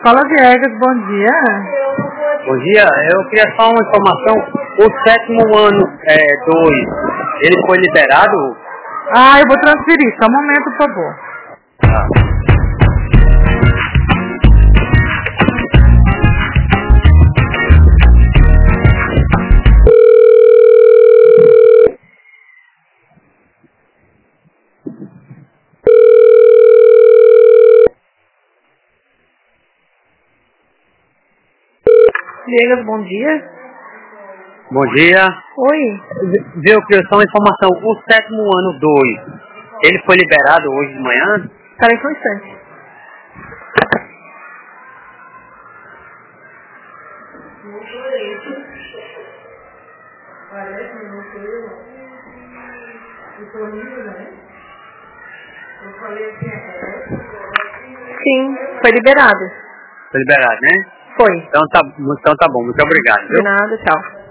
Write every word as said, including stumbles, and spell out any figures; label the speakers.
Speaker 1: Fala, Viegas, bom dia.
Speaker 2: Bom dia, eu queria só uma informação. O sétimo ano dois, ele foi liberado?
Speaker 1: Ah, eu vou transferir, só um momento, por favor.
Speaker 2: Tá.
Speaker 1: Viegas, bom dia.
Speaker 2: Bom dia.
Speaker 1: Oi.
Speaker 2: Viu, eu queria só uma informação. O sétimo ano dois, ele foi liberado hoje de manhã?
Speaker 1: Espera aí só um instante. Sim, foi liberado.
Speaker 2: Foi liberado, né?
Speaker 1: Foi.
Speaker 2: Então tá, então tá bom, muito obrigado. Viu?
Speaker 1: De nada, tchau.